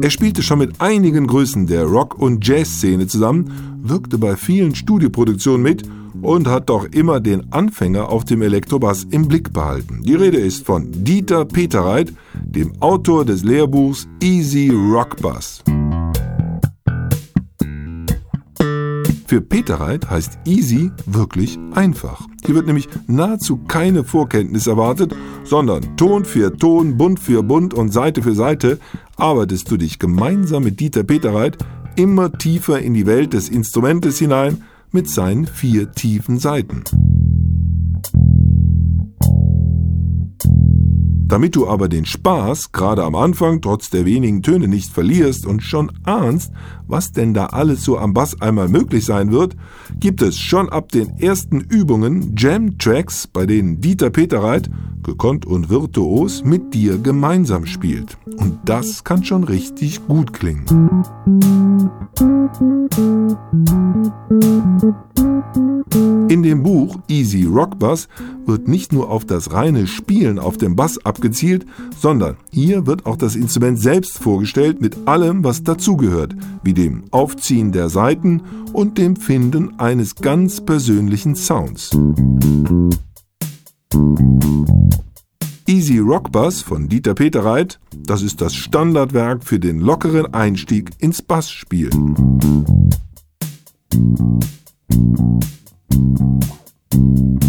Er spielte schon mit einigen Größen der Rock- und Jazzszene zusammen, wirkte bei vielen Studioproduktionen mit und hat doch immer den Anfänger auf dem Elektrobass im Blick behalten. Die Rede ist von Dieter Petereit, dem Autor des Lehrbuchs Easy Rock Bass. Für Petereit heißt Easy wirklich einfach. Hier wird nämlich nahezu keine Vorkenntnis erwartet, sondern Ton für Ton, Bund für Bund und Seite für Seite arbeitest du dich gemeinsam mit Dieter Petereit immer tiefer in die Welt des Instrumentes hinein mit seinen 4 tiefen Saiten. Damit du aber den Spaß, gerade am Anfang, trotz der wenigen Töne nicht verlierst und schon ahnst, was denn da alles so am Bass einmal möglich sein wird, gibt es schon ab den ersten Übungen Jam-Tracks, bei denen Dieter Petereit, gekonnt und virtuos, mit dir gemeinsam spielt. Und das kann schon richtig gut klingen. In dem Buch Easy Rock Bass wird nicht nur auf das reine Spielen auf dem Bass abgezielt, sondern hier wird auch das Instrument selbst vorgestellt mit allem, was dazugehört, wie dem Aufziehen der Saiten und dem Finden eines ganz persönlichen Sounds. Easy Rock Bass von Dieter Petereit, das ist das Standardwerk für den lockeren Einstieg ins Bassspielen.